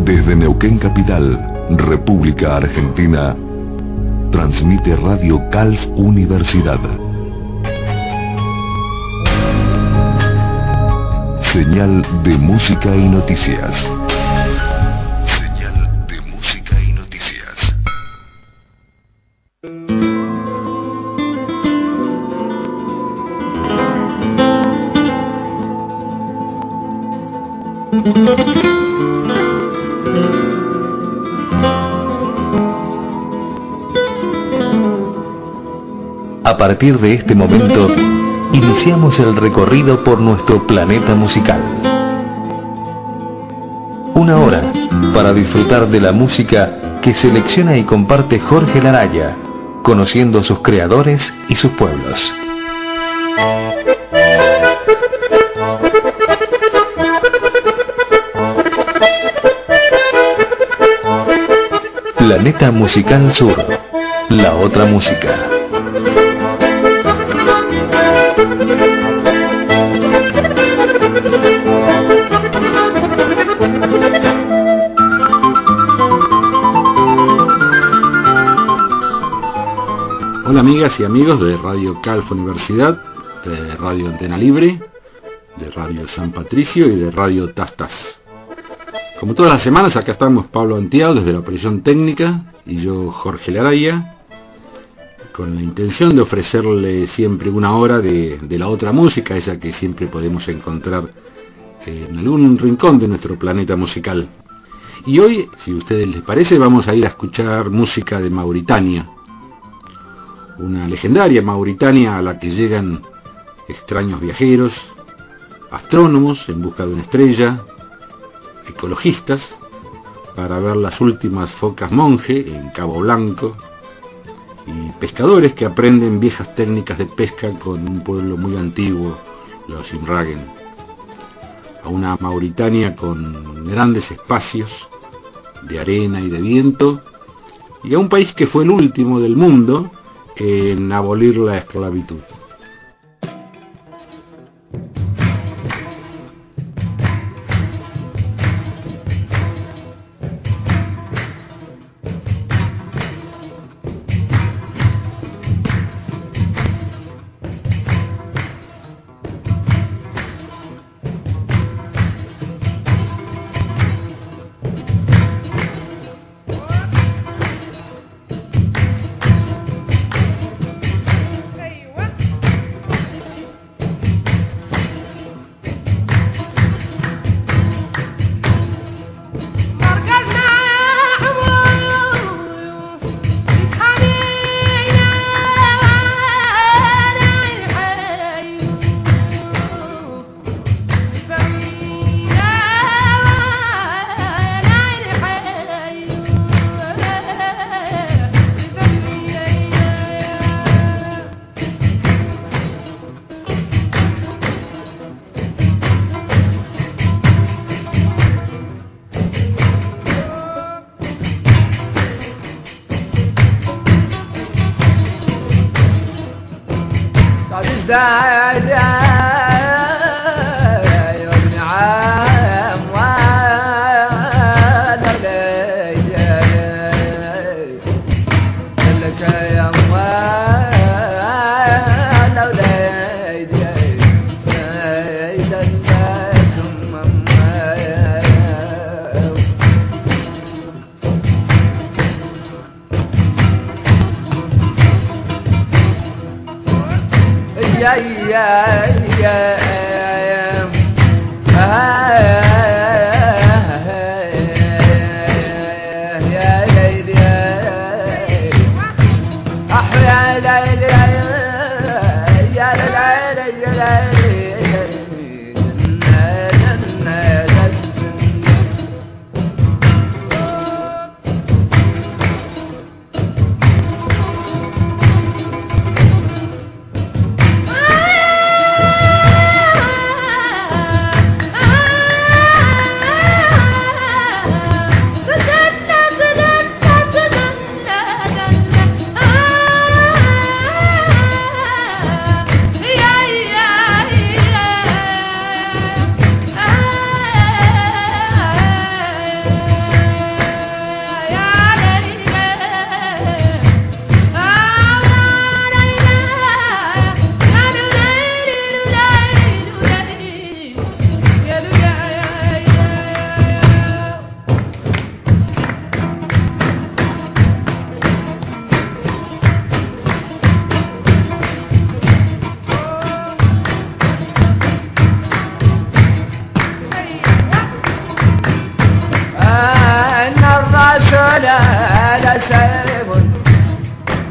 Desde Neuquén Capital, República Argentina, transmite Radio Calf Universidad. Señal de música y noticias. Señal de música y noticias. A partir de este momento, iniciamos el recorrido por nuestro planeta musical. Una hora para disfrutar de la música que selecciona y comparte Jorge Laraya, conociendo a sus creadores y sus pueblos. Planeta Musical Sur, la otra música. Hola amigas y amigos de Radio Calf Universidad, de Radio Antena Libre, de Radio San Patricio y de Radio Tastas. Como todas las semanas, acá estamos Pablo Antiao desde la operación técnica y yo Jorge Laraya, con la intención de ofrecerle siempre una hora de la otra música, esa que siempre podemos encontrar en algún rincón de nuestro planeta musical. Y hoy, si a ustedes les parece, vamos a ir a escuchar música de Mauritania, una legendaria Mauritania a la que llegan extraños viajeros, astrónomos en busca de una estrella, ecologistas para ver las últimas focas monje en Cabo Blanco, y pescadores que aprenden viejas técnicas de pesca con un pueblo muy antiguo, los Imragen. A una Mauritania con grandes espacios de arena y de viento, y a un país que fue el último del mundo en abolir la esclavitud.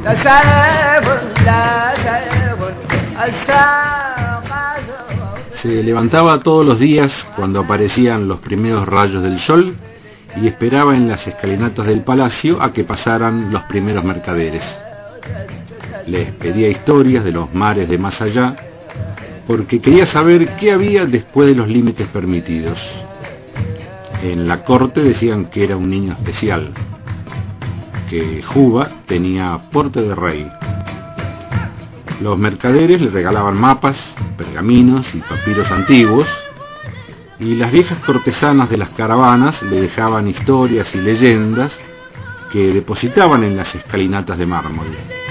Se levantaba todos los días cuando aparecían los primeros rayos del sol y esperaba en las escalinatas del palacio a que pasaran los primeros mercaderes. Les pedía historias de los mares de más allá, porque quería saber qué había después de los límites permitidos. En la corte decían que era un niño especial, que Juba tenía porte de rey. Los mercaderes le regalaban mapas, pergaminos y papiros antiguos, y las viejas cortesanas de las caravanas le dejaban historias y leyendas que depositaban en las escalinatas de mármol.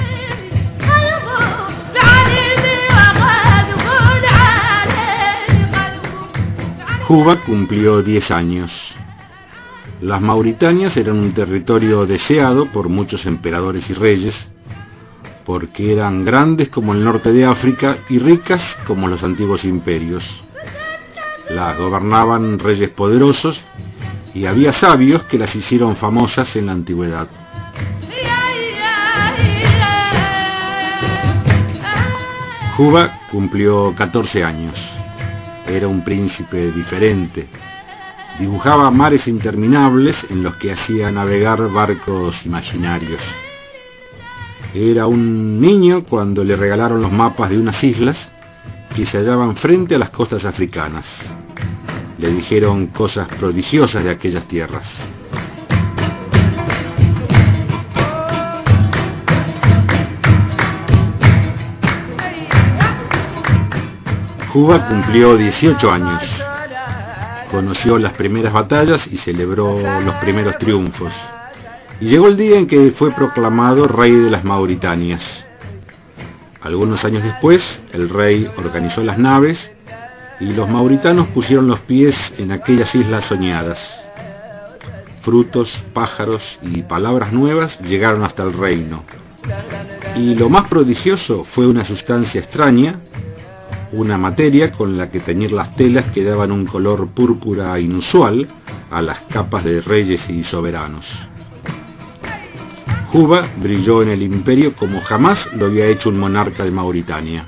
Juba cumplió 10 años. Las Mauritanias eran un territorio deseado por muchos emperadores y reyes, porque eran grandes como el norte de África y ricas como los antiguos imperios. Las gobernaban reyes poderosos y había sabios que las hicieron famosas en la antigüedad. Juba cumplió 14 años. Era un príncipe diferente. Dibujaba mares interminables en los que hacía navegar barcos imaginarios. Era un niño cuando le regalaron los mapas de unas islas que se hallaban frente a las costas africanas. Le dijeron cosas prodigiosas de aquellas tierras. Juba cumplió 18 años. Conoció las primeras batallas y celebró los primeros triunfos. Y llegó el día en que fue proclamado rey de las Mauritanias. Algunos años después, el rey organizó las naves y los mauritanos pusieron los pies en aquellas islas soñadas. Frutos, pájaros y palabras nuevas llegaron hasta el reino. Y lo más prodigioso fue una sustancia extraña, una materia con la que teñir las telas que daban un color púrpura inusual a las capas de reyes y soberanos. Juba brilló en el imperio como jamás lo había hecho un monarca de Mauritania.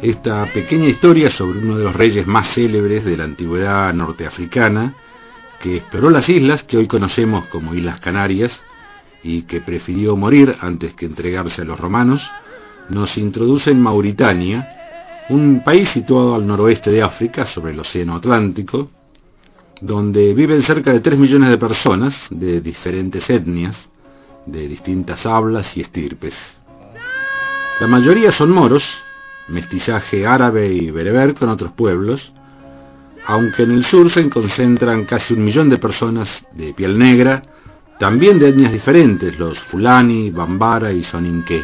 esta pequeña historia sobre uno de los reyes más célebres de la antigüedad norteafricana, que exploró las islas que hoy conocemos como Islas Canarias y que prefirió morir antes que entregarse a los romanos, nos introduce en Mauritania, un país situado al noroeste de África, sobre el Océano Atlántico, donde viven cerca de 3 millones de personas de diferentes etnias, de distintas hablas y estirpes. La mayoría son moros, mestizaje árabe y bereber con otros pueblos, aunque en el sur se concentran casi 1 millón de personas de piel negra, también de etnias diferentes, los Fulani, Bambara y Soninké.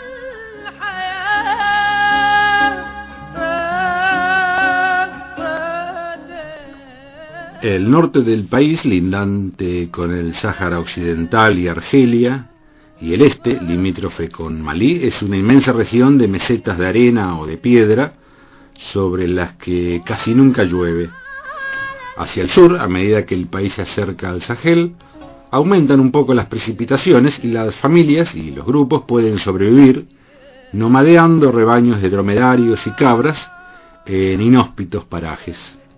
El norte del país, lindante con el Sáhara Occidental y Argelia, y el este, limítrofe con Malí, es una inmensa región de mesetas de arena o de piedra, sobre las que casi nunca llueve. Hacia el sur, a medida que el país se acerca al Sahel, aumentan un poco las precipitaciones y las familias y los grupos pueden sobrevivir nomadeando rebaños de dromedarios y cabras en inhóspitos parajes.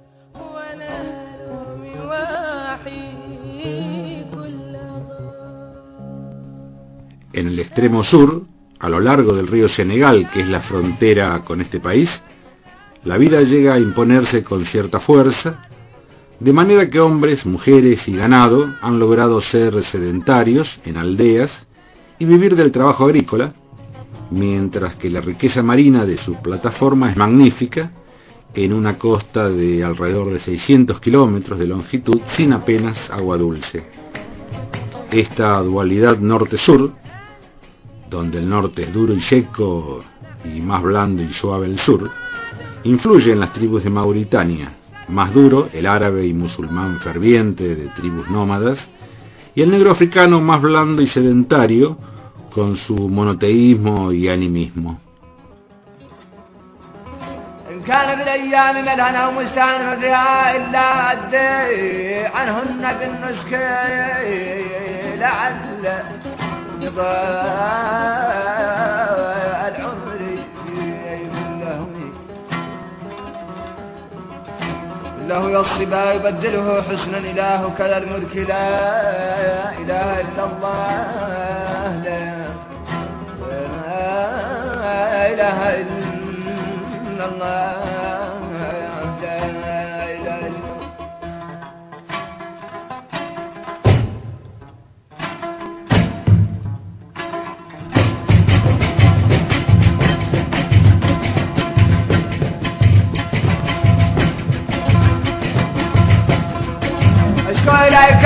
En el extremo sur, a lo largo del río Senegal, que es la frontera con este país, la vida llega a imponerse con cierta fuerza, de manera que hombres, mujeres y ganado han logrado ser sedentarios en aldeas y vivir del trabajo agrícola, mientras que la riqueza marina de su plataforma es magnífica, en una costa de alrededor de 600 kilómetros de longitud sin apenas agua dulce. Esta dualidad norte-sur, donde el norte es duro y seco y más blando y suave el sur, influye en las tribus de Mauritania, más duro el árabe y musulmán ferviente de tribus nómadas, y el negro africano más blando y sedentario con su monoteísmo y animismo. كان بالأيام ملهنا ومستعان فيها إلا أدي عنهن بالنسك لعل قضاء العمر له يصبا يبدله حسنا إله كذا الملك لا إله إلا الله لا إله إلا الله لا إله إلا أشكو إليك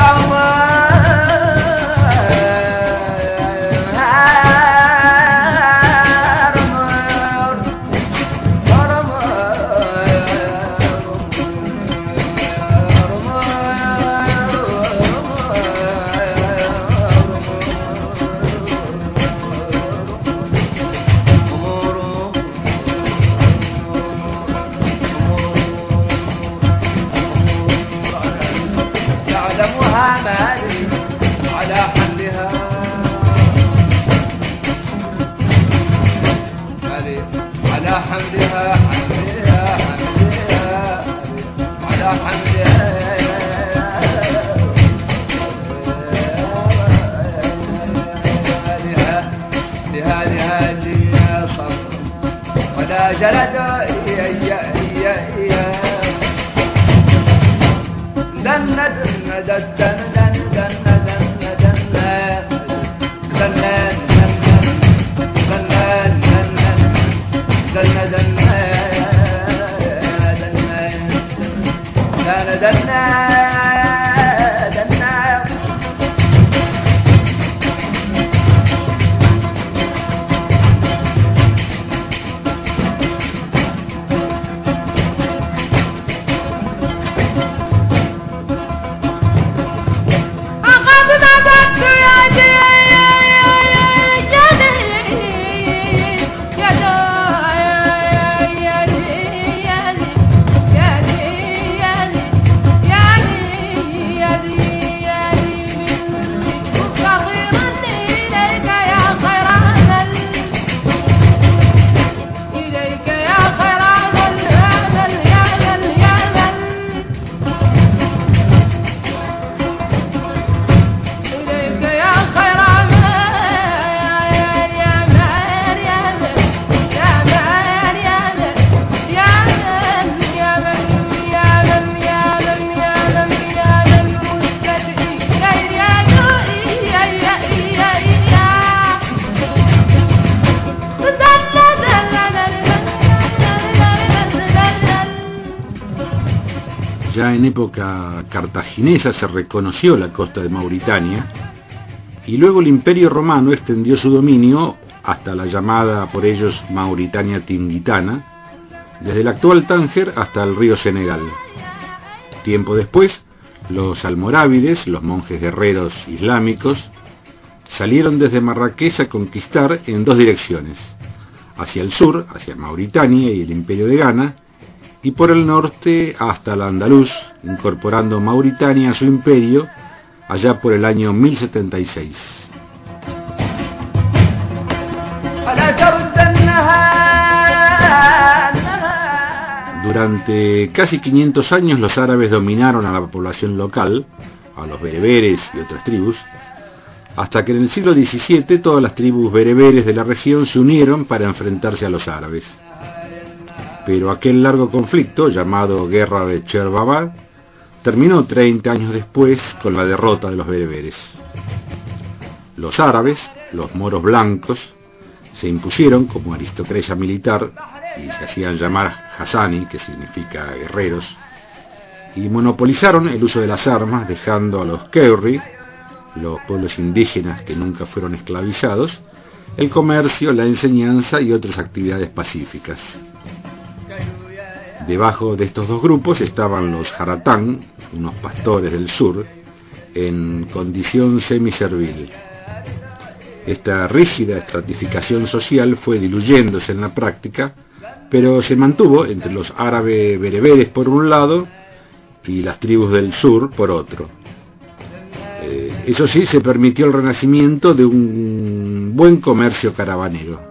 en época cartaginesa se reconoció la costa de Mauritania y luego el Imperio Romano extendió su dominio hasta la llamada por ellos Mauritania Tingitana, desde el actual Tánger hasta el río Senegal. Tiempo después, los almorávides, los monjes guerreros islámicos, salieron desde Marrakech a conquistar en dos direcciones, hacia el sur, hacia Mauritania y el Imperio de Ghana, y por el norte hasta el Andaluz, incorporando Mauritania a su imperio allá por el año 1076. Durante casi 500 años los árabes dominaron a la población local, a los bereberes y otras tribus, hasta que en el siglo XVII todas las tribus bereberes de la región se unieron para enfrentarse a los árabes. Pero aquel largo conflicto, llamado Guerra de Cherbaba, terminó 30 años después con la derrota de los bereberes. Los árabes, los moros blancos, se impusieron como aristocracia militar y se hacían llamar Hassani, que significa guerreros, y monopolizaron el uso de las armas, dejando a los Kewri, los pueblos indígenas que nunca fueron esclavizados, el comercio, la enseñanza y otras actividades pacíficas. Debajo de estos dos grupos estaban los Haratán, unos pastores del sur, en condición semiservil. Esta rígida estratificación social fue diluyéndose en la práctica, pero se mantuvo entre los árabes bereberes por un lado y las tribus del sur por otro. Eso sí, se permitió el renacimiento de un buen comercio caravanero.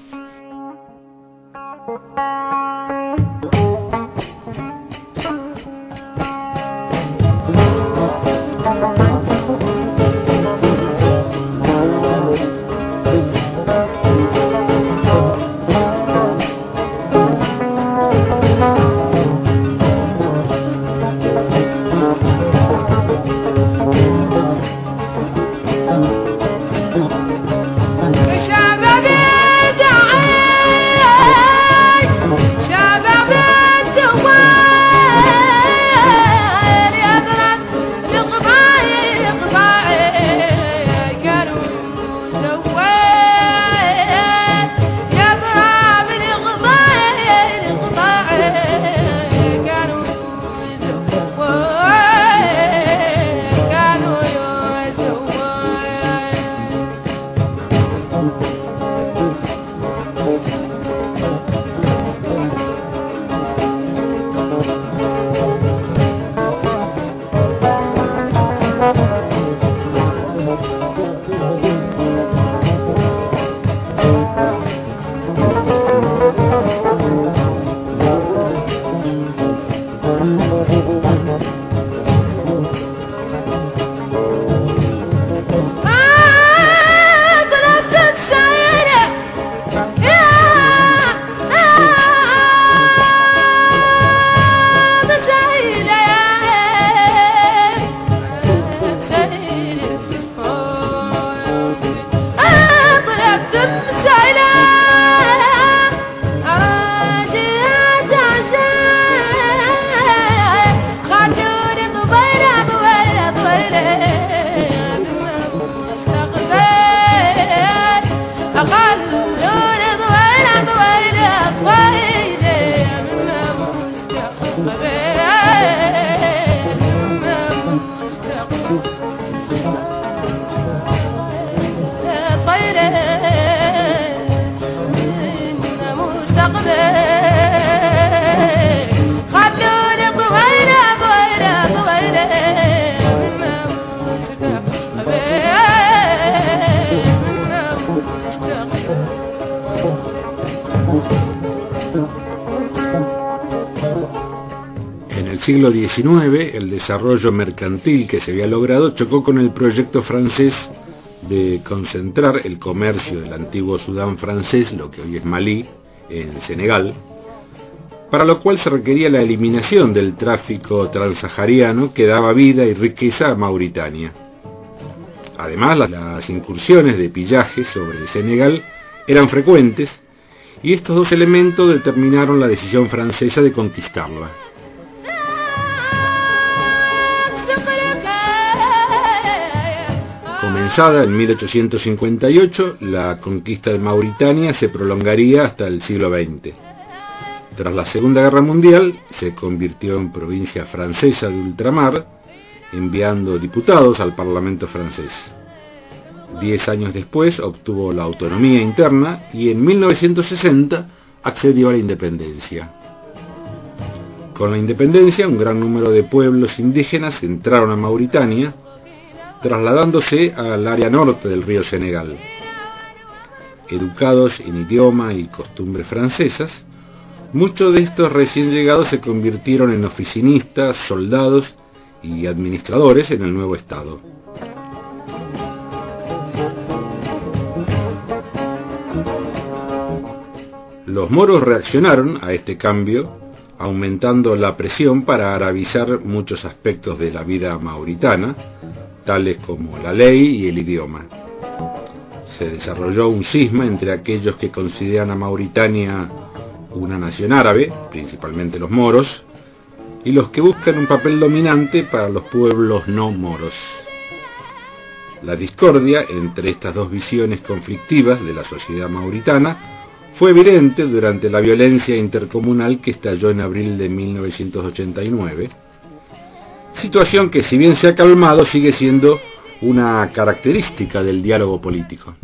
Siglo XIX, el desarrollo mercantil que se había logrado chocó con el proyecto francés de concentrar el comercio del antiguo Sudán francés, lo que hoy es Malí, en Senegal, para lo cual se requería la eliminación del tráfico transsahariano que daba vida y riqueza a Mauritania. Además, las incursiones de pillaje sobre el Senegal eran frecuentes y estos dos elementos determinaron la decisión francesa de conquistarla. comenzada en 1858, la conquista de Mauritania se prolongaría hasta el siglo XX. Tras la Segunda Guerra Mundial, se convirtió en provincia francesa de ultramar, enviando diputados al Parlamento francés. 10 años después obtuvo la autonomía interna y en 1960 accedió a la independencia. Con la independencia, un gran número de pueblos indígenas entraron a Mauritania, trasladándose al área norte del río Senegal. Educados en idioma y costumbres francesas, muchos de estos recién llegados se convirtieron en oficinistas, soldados y administradores en el nuevo estado. Los moros reaccionaron a este cambio, aumentando la presión para arabizar muchos aspectos de la vida mauritana, tales como la ley y el idioma. Se desarrolló un cisma entre aquellos que consideran a Mauritania una nación árabe, principalmente los moros, y los que buscan un papel dominante para los pueblos no moros. La discordia entre estas dos visiones conflictivas de la sociedad mauritana fue evidente durante la violencia intercomunal que estalló en abril de 1989, situación que, si bien se ha calmado, sigue siendo una característica del diálogo político.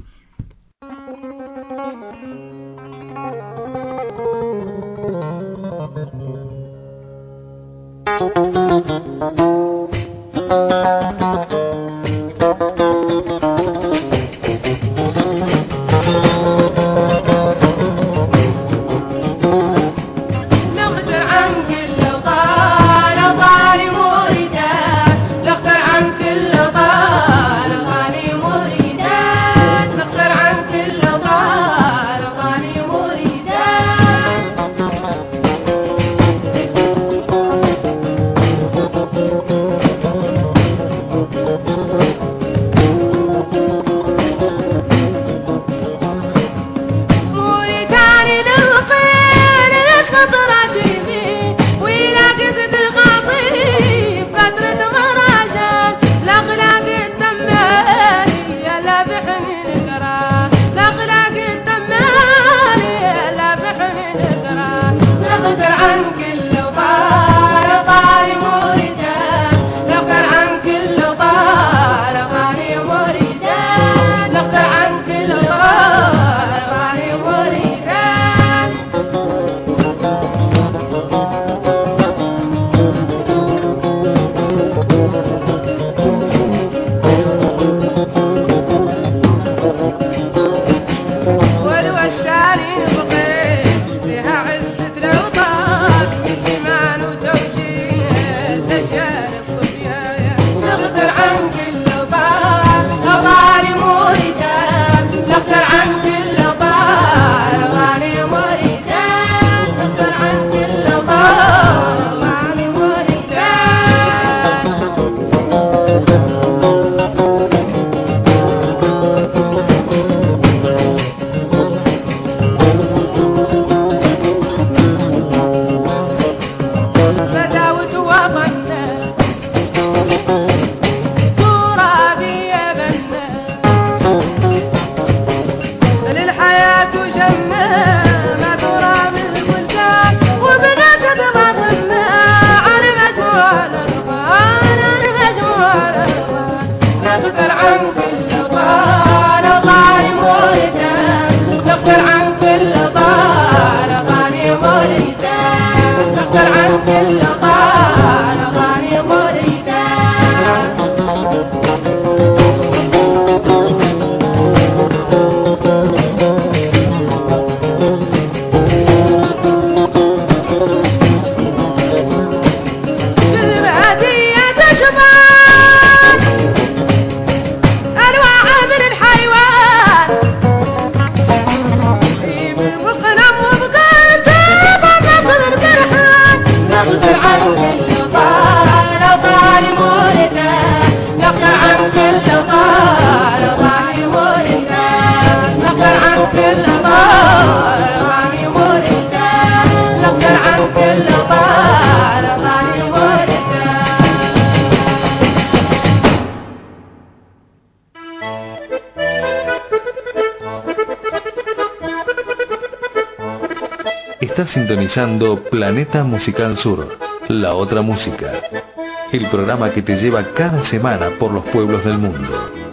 Está sintonizando Planeta Musical Sur, la otra música. El programa que te lleva cada semana por los pueblos del mundo.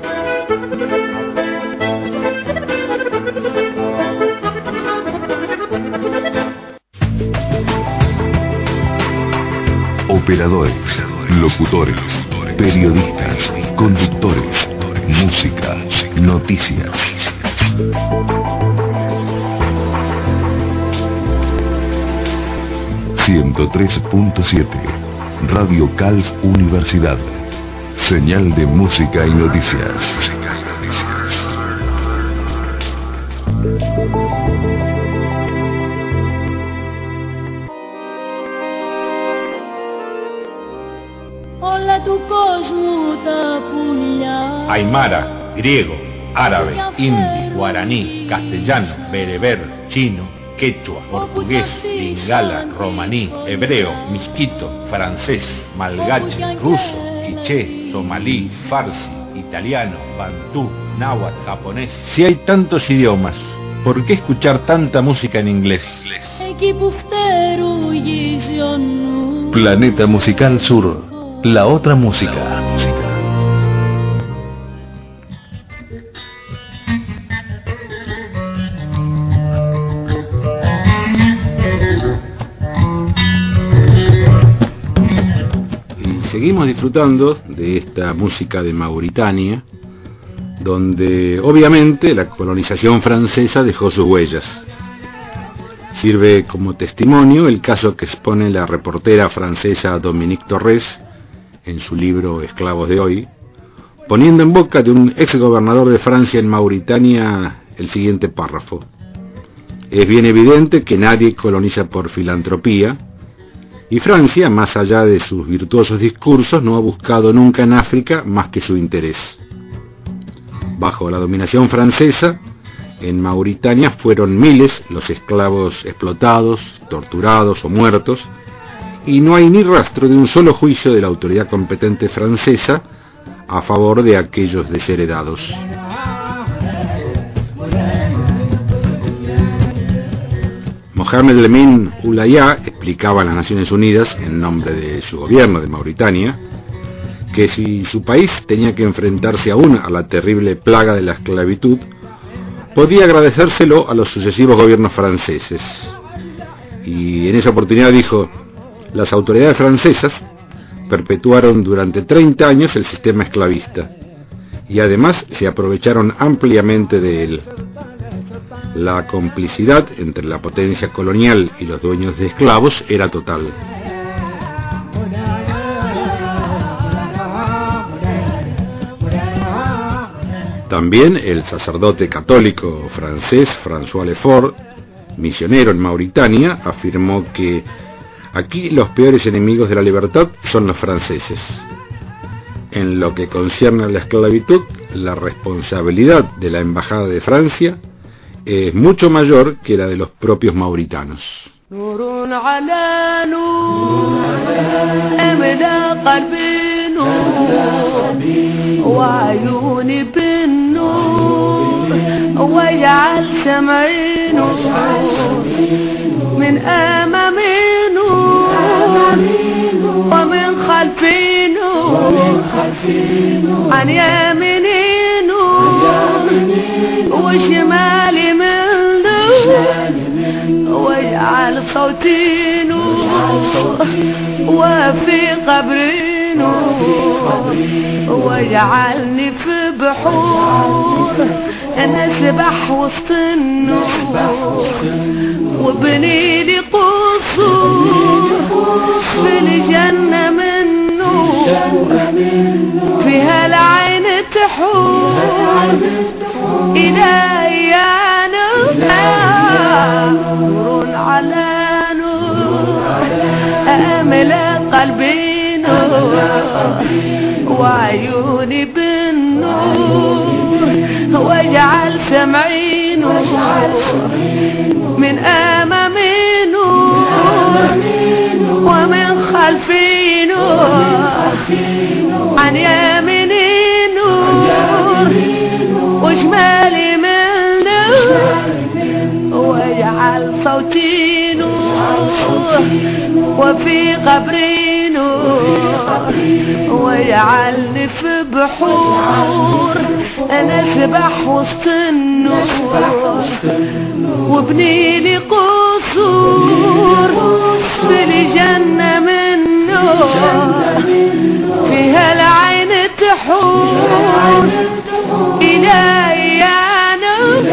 Operadores, locutores, periodistas, conductores, música, noticias. ...103.7... Radio Calf Universidad. Señal de música y noticias. Aymara, griego, árabe, hindi, guaraní, castellano, bereber, chino, quechua, portugués, lingala, romaní, hebreo, misquito, francés, malgache, ruso, quiché, somalí, farsi, italiano, bantú, náhuatl, japonés. Si hay tantos idiomas, ¿por qué escuchar tanta música en inglés? Planeta Musical Sur, la otra música. Seguimos disfrutando de esta música de Mauritania, donde obviamente la colonización francesa dejó sus huellas. Sirve como testimonio el caso que expone la reportera francesa Dominique Torres en su libro Esclavos de hoy, poniendo en boca de un exgobernador de Francia en Mauritania el siguiente párrafo: es bien evidente que nadie coloniza por filantropía, y Francia, más allá de sus virtuosos discursos, no ha buscado nunca en África más que su interés. Bajo la dominación francesa, en Mauritania fueron miles los esclavos explotados, torturados o muertos, y no hay ni rastro de un solo juicio de la autoridad competente francesa a favor de aquellos desheredados. Mohamed Lemine Oulaya explicaba a las Naciones Unidas, en nombre de su gobierno de Mauritania, que si su país tenía que enfrentarse aún a la terrible plaga de la esclavitud, podía agradecérselo a los sucesivos gobiernos franceses. Y en esa oportunidad dijo: las autoridades francesas perpetuaron durante 30 años el sistema esclavista, y además se aprovecharon ampliamente de él. La complicidad entre la potencia colonial y los dueños de esclavos era total. También el sacerdote católico francés François Lefort, misionero en Mauritania, afirmó que aquí los peores enemigos de la libertad son los franceses. En lo que concierne a la esclavitud, la responsabilidad de la Embajada de Francia es mucho mayor que la de los propios mauritanos. وشمالي من واجعل صوتي نور وفي قبري نور واجعلني في بحور نسبح وسط النور وبني لي قصور في الجنة من نور فيها العين تحور إلهي يا نور على نور أمل قلبي نور وعيوني بالنور واجعل سمعي نور من أمامي نور ومن خلفي نور عن يميني نور وشمالي من نور واجعل صوتي نور وفي قبري نور ويجعلني في بحور انا اسبح وسط النور وابني لي قصور في الجنة من نور فيها العين تحور إلهي يا نور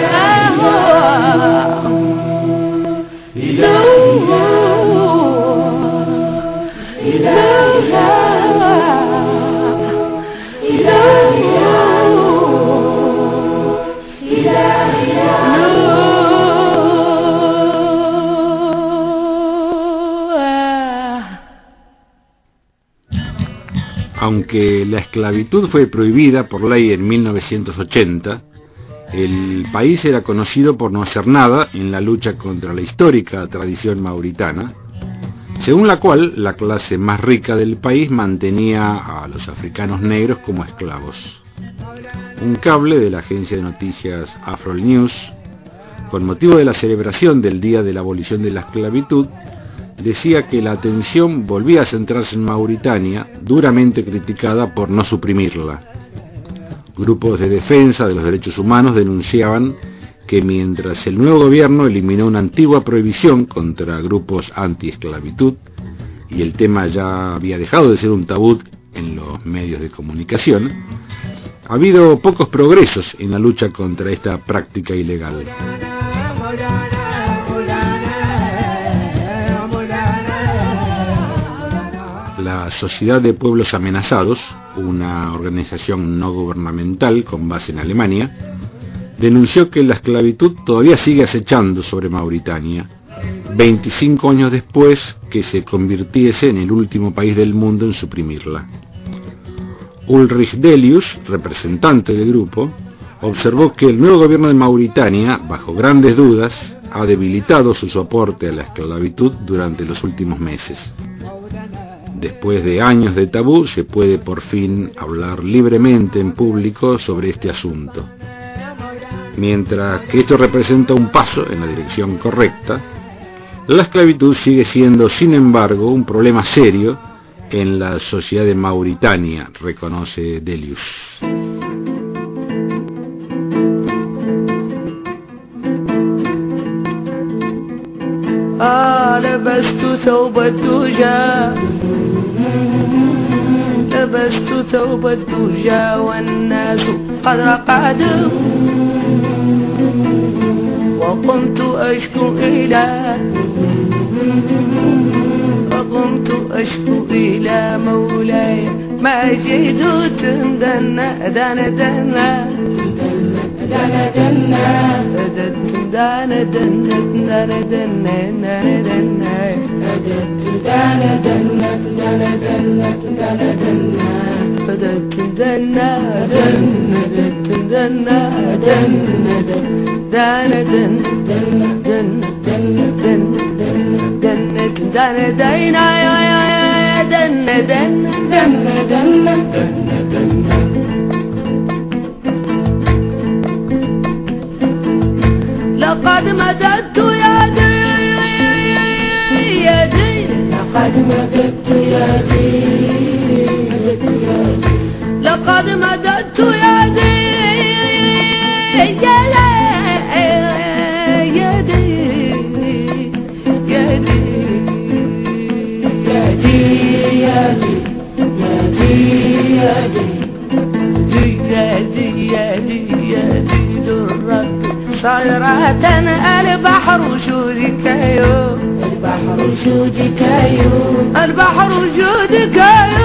Aunque la esclavitud fue prohibida por ley en 1980, el país era conocido por no hacer nada en la lucha contra la histórica tradición mauritana, según la cual la clase más rica del país mantenía a los africanos negros como esclavos. Un cable de la agencia de noticias Afronews, con motivo de la celebración del Día de la Abolición de la Esclavitud, decía que la atención volvía a centrarse en Mauritania, duramente criticada por no suprimirla. Grupos de defensa de los derechos humanos denunciaban que mientras el nuevo gobierno eliminó una antigua prohibición contra grupos anti-esclavitud, y el tema ya había dejado de ser un tabú en los medios de comunicación, ha habido pocos progresos en la lucha contra esta práctica ilegal. La Sociedad de Pueblos Amenazados, una organización no gubernamental con base en Alemania, denunció que la esclavitud todavía sigue acechando sobre Mauritania, 25 años después que se convirtiese en el último país del mundo en suprimirla. Ulrich Delius, representante del grupo, observó que el nuevo gobierno de Mauritania, bajo grandes dudas, ha debilitado su soporte a la esclavitud durante los últimos meses. Después de años de tabú, se puede por fin hablar libremente en público sobre este asunto. Mientras que esto representa un paso en la dirección correcta, la esclavitud sigue siendo, sin embargo, un problema serio en la sociedad de Mauritania, reconoce Delius. لبست ثوب الدجى لبست ثوب الدجى والناس قد رقدوا وقمت أشكو إلى مولاي ما جئت دنا دنا دنا دنا دنا دنا دنا دنا دنا دنا لقد مددت يدي لقد مددت يدي لقد مددت يدي صيرة البحر جودك يو البحر جودك يو البحر جودك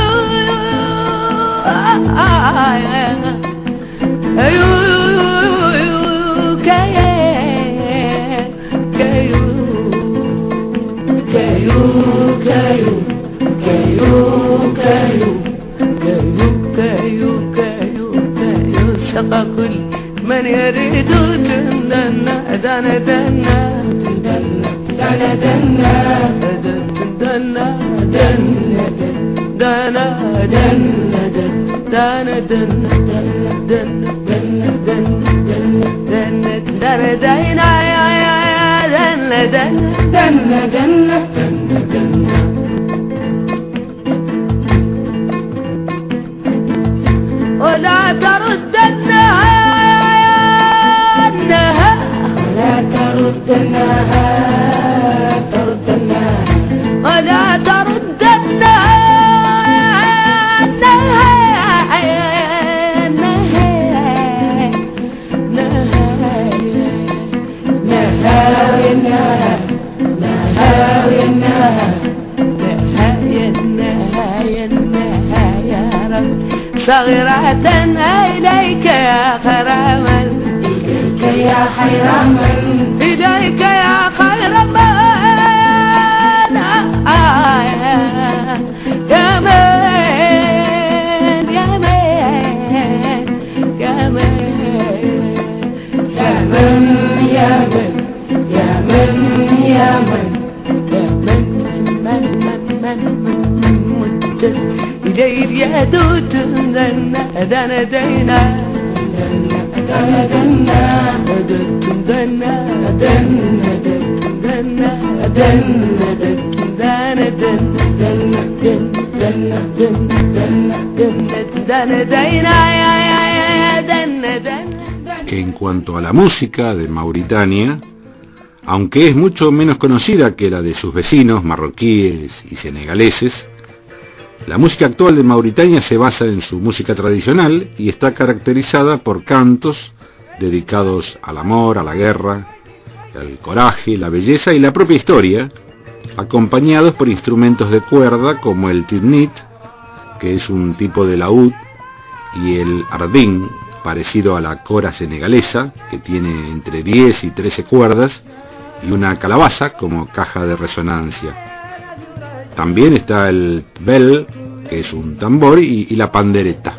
شق كل من يريد دنا دنا دنا دنا دنا دنا دنا دنا دنا دنا صغيرة إليك يا خير من، إليك يا خير من، إليك يا خير من، يا من يا من يا من يا من يا من يا من يا من إليك يا دوت دنا دنا دنا دنا دنا دنا En cuanto a la música de Mauritania, aunque es mucho menos conocida que la de sus vecinos marroquíes y senegaleses, la música actual de Mauritania se basa en su música tradicional y está caracterizada por cantos dedicados al amor, a la guerra, al coraje, la belleza y la propia historia, acompañados por instrumentos de cuerda como el tidnit, que es un tipo de laúd, y el ardín, parecido a la cora senegalesa, que tiene entre 10 y 13 cuerdas, y una calabaza como caja de resonancia. También está el bel, que es un tambor, y la pandereta.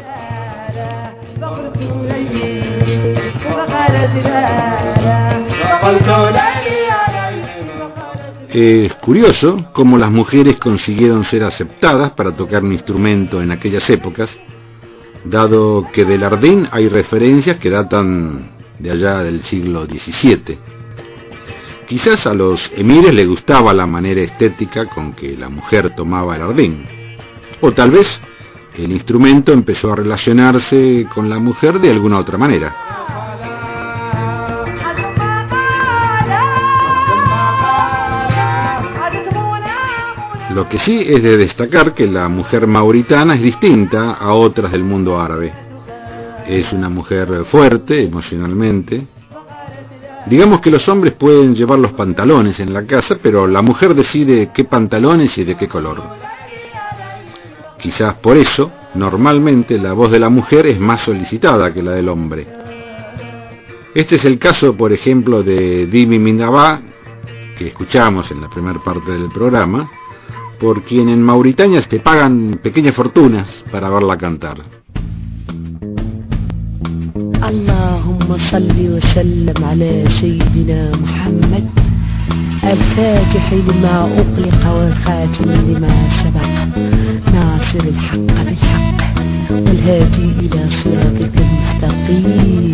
Es curioso cómo las mujeres consiguieron ser aceptadas para tocar un instrumento en aquellas épocas, dado que del ardín hay referencias que datan de allá del siglo XVII. Quizás a los emires les gustaba la manera estética con que la mujer tomaba el ardín, o tal vez el instrumento empezó a relacionarse con la mujer de alguna otra manera. Lo que sí es de destacar que la mujer mauritana es distinta a otras del mundo árabe. Es una mujer fuerte emocionalmente. Digamos que los hombres pueden llevar los pantalones en la casa, pero la mujer decide qué pantalones y de qué color. Quizás por eso, normalmente la voz de la mujer es más solicitada que la del hombre. Este es el caso, por ejemplo, de Dimi Minaba, que escuchamos en la primera parte del programa, por quien en Mauritania te pagan pequeñas fortunas para verla cantar. اللهم صل وسلم على سيدنا محمد الفاتح لما أغلق والخاتم لما سبق ناصر الحق بالحق والهادي إلى صراطك المستقيم.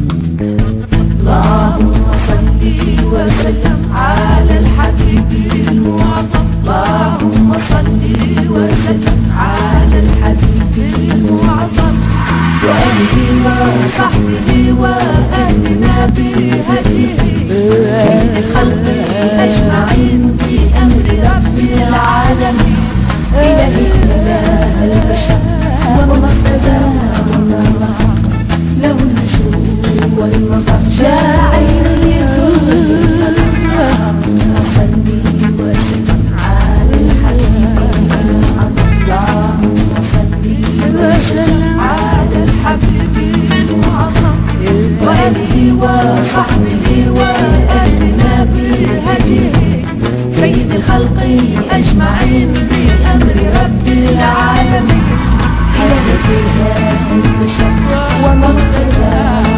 اللهم صل وسلم على الحبيب المعظم. اللهم صل وسلم على الحبيب المعظم وآله وصحبه وأهلنا بهديه خلق أجمعين بأمر رب العالمين إله إله البشر ومقتدى ومرح له النشوء والمطر شاعر اللهم صل وسلم على الحبيب المعظم. اللهم صل وسلم على الحبيب المعظم وآله وصحبه وأهلنا بهديه سيد خلقه أجمعين بأمر رب العالمين إله إله البشر ومقتدى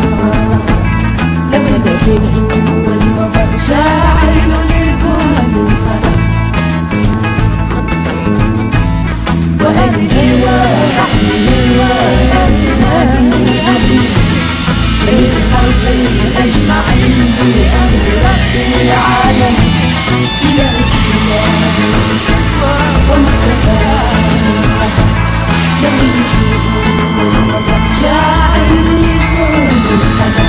له النشوء والمطر شاعر لكل الخلق وآله وصحبه وأهلنا بهديه سيد خلقه أجمعين بأمر رب العالمين إله إله البشر ومقتدى له النشوء والمطر شاعر لكل الخلق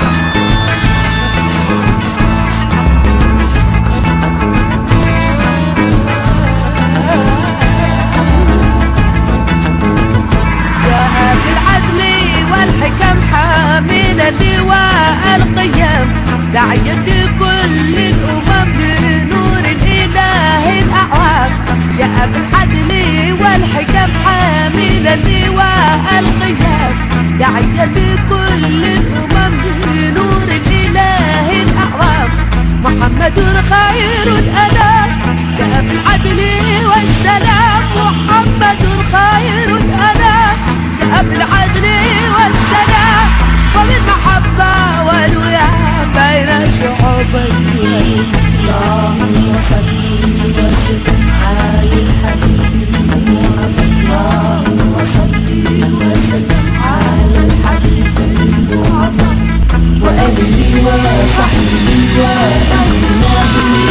والحكم حامل لواء القيم داعية كل الأمم لنور الإله الأعوام جاء بالعدل والحكم حامل لواء القيم يلي كل الأمم بنور الإله الأعظم محمد خير الأنام جاء بالعدل والسلام محمد خير الأنام جاء بالعدل والسلام وبالمحبة والوئام بين الشعوب اللهم صل وسلم على الحبيب اللهم صل وسلم على الحبيب المعظم وآله وصحبه وأهله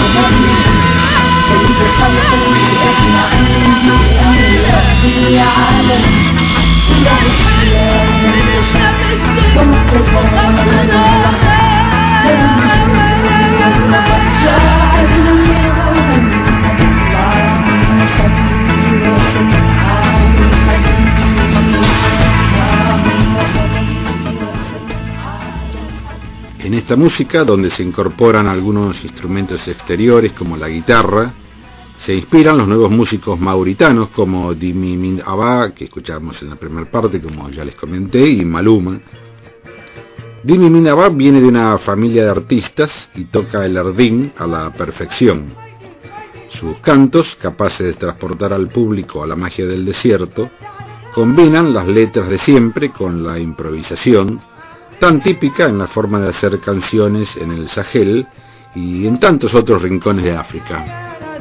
سيد الخلق أجمعين بأمر ربي عليه إله الإسلام En esta música, donde se incorporan algunos instrumentos exteriores como la guitarra, se inspiran los nuevos músicos mauritanos como Dimi Min Aba, que escuchamos en la primera parte, como ya les comenté, y Maluma. Dimi Min Aba viene de una familia de artistas y toca el ardín a la perfección. Sus cantos, capaces de transportar al público a la magia del desierto, combinan las letras de siempre con la improvisación, tan típica en la forma de hacer canciones en el Sahel y en tantos otros rincones de África.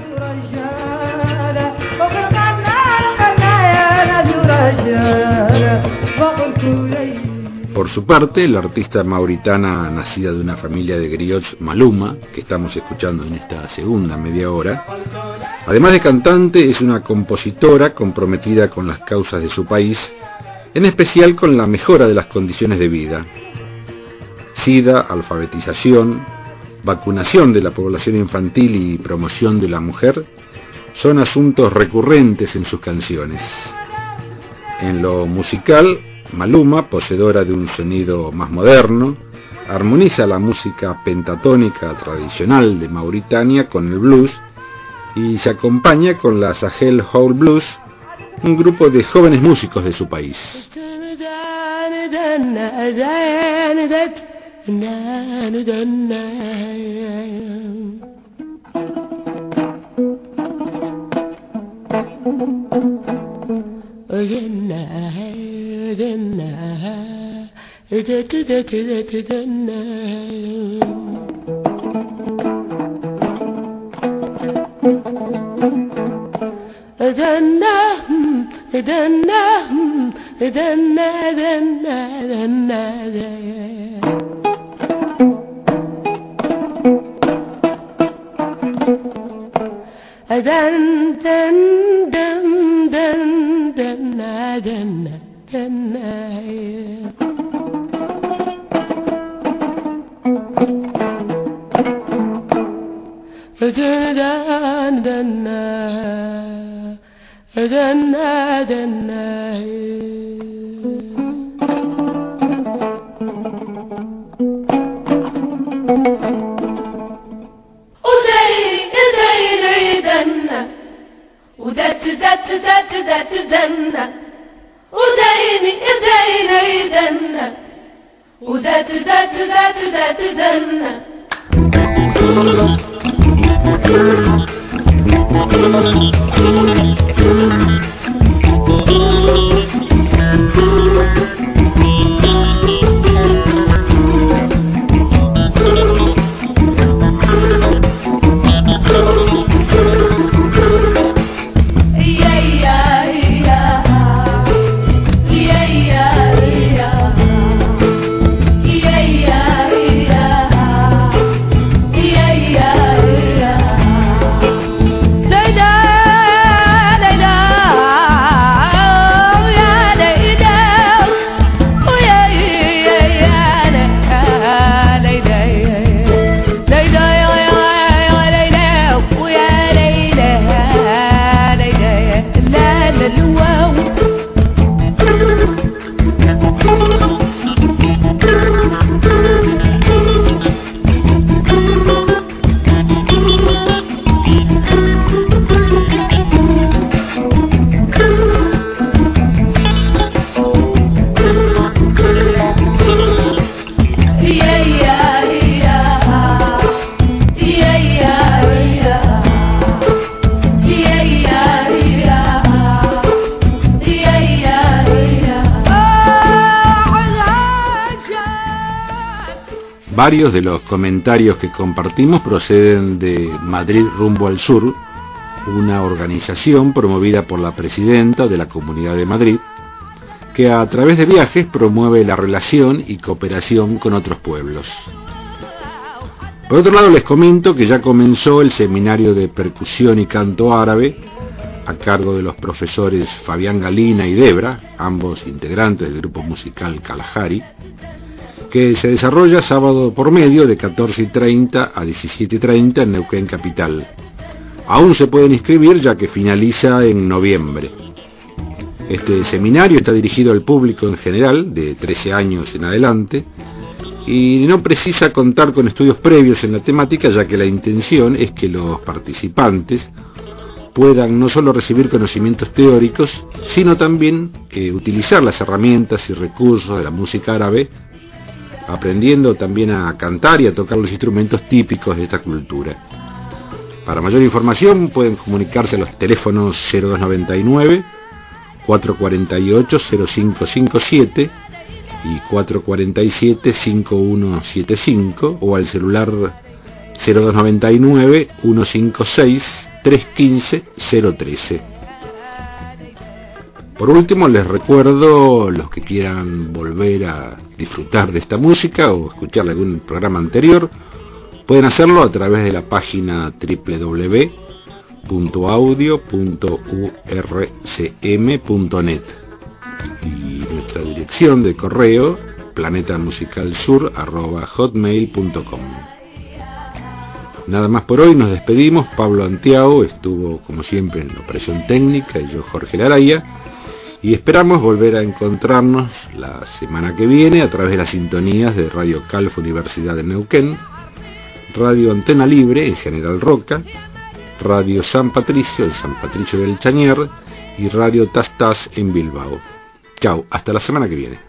Por su parte, la artista mauritana nacida de una familia de griots, Maluma, que estamos escuchando en esta segunda media hora, además de cantante, es una compositora comprometida con las causas de su país, en especial con la mejora de las condiciones de vida. SIDA, alfabetización, vacunación de la población infantil y promoción de la mujer son asuntos recurrentes en sus canciones. En lo musical, Maluma, poseedora de un sonido más moderno, armoniza la música pentatónica tradicional de Mauritania con el blues y se acompaña con la Sahel Howl Blues, un grupo de jóvenes músicos de su país. Varios de los comentarios que compartimos proceden de Madrid Rumbo al Sur, una organización promovida por la presidenta de la Comunidad de Madrid, que a través de viajes promueve la relación y cooperación con otros pueblos. Por otro lado, les comento que ya comenzó el seminario de percusión y canto árabe a cargo de los profesores Fabián Galina y Debra, ambos integrantes del grupo musical Kalahari, que se desarrolla sábado por medio de 14:30 a 17:30 en Neuquén Capital. Aún se pueden inscribir ya que finaliza en noviembre. Este seminario está dirigido al público en general, de 13 años en adelante, y no precisa contar con estudios previos en la temática, ya que la intención es que los participantes puedan no solo recibir conocimientos teóricos, sino también utilizar las herramientas y recursos de la música árabe, aprendiendo también a cantar y a tocar los instrumentos típicos de esta cultura. Para mayor información pueden comunicarse a los teléfonos 0299 448 0557 y 447 5175 o al celular 0299 156 315 013. Por último, les recuerdo, los que quieran volver a disfrutar de esta música o escuchar algún programa anterior, pueden hacerlo a través de la página www.audio.urcm.net y nuestra dirección de correo planetamusicalsur@hotmail.com. Nada más por hoy, nos despedimos. Pablo Antiao estuvo como siempre en la operación técnica y yo, Jorge Laraya, y esperamos volver a encontrarnos la semana que viene a través de las sintonías de Radio Calf Universidad de Neuquén, Radio Antena Libre en General Roca, Radio San Patricio en San Patricio del Chañar y Radio Tas en Bilbao. Chao, hasta la semana que viene.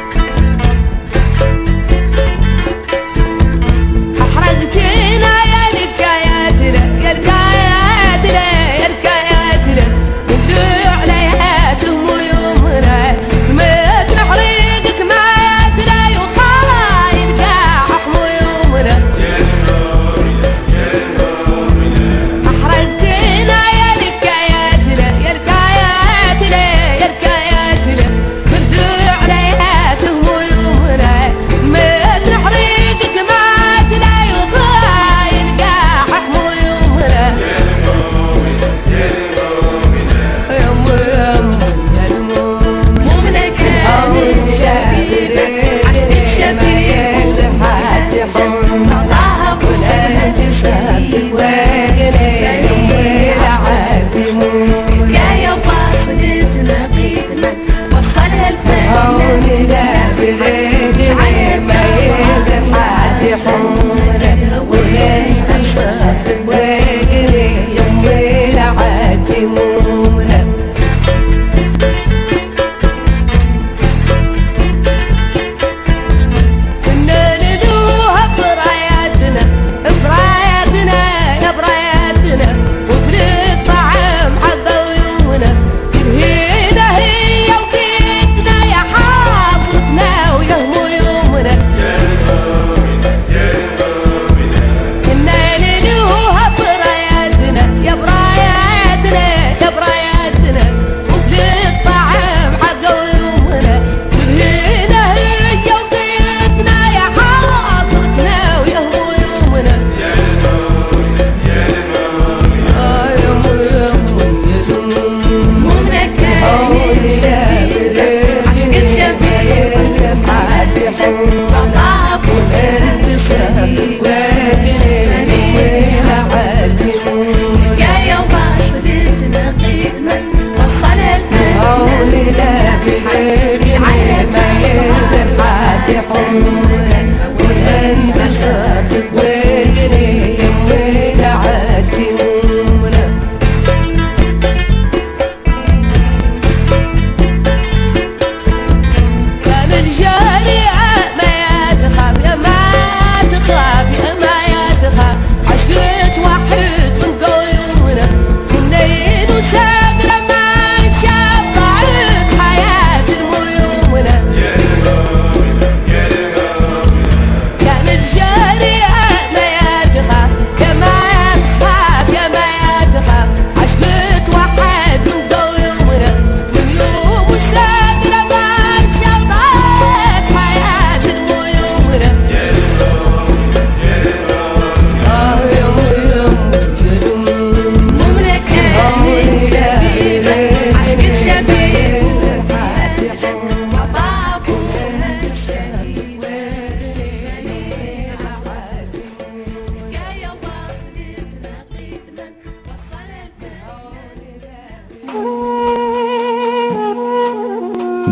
أحرجتنا يا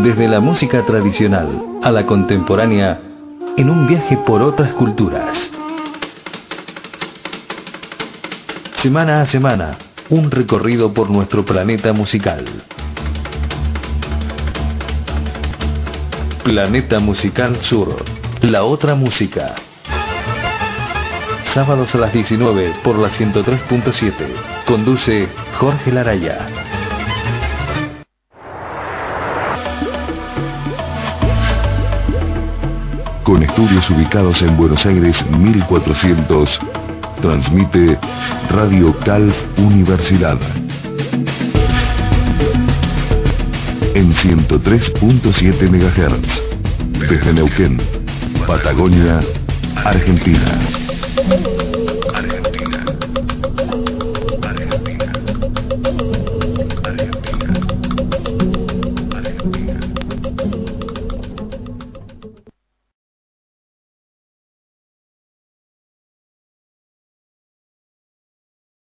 Desde la música tradicional a la contemporánea, en un viaje por otras culturas. Semana a semana, un recorrido por nuestro planeta musical. Planeta Musical Sur, la otra música. Sábados a las 19 por la 103.7. Conduce Jorge Laraya. Con estudios ubicados en Buenos Aires 1400, transmite Radio Calf Universidad en 103.7 MHz desde Neuquén, Patagonia, Argentina.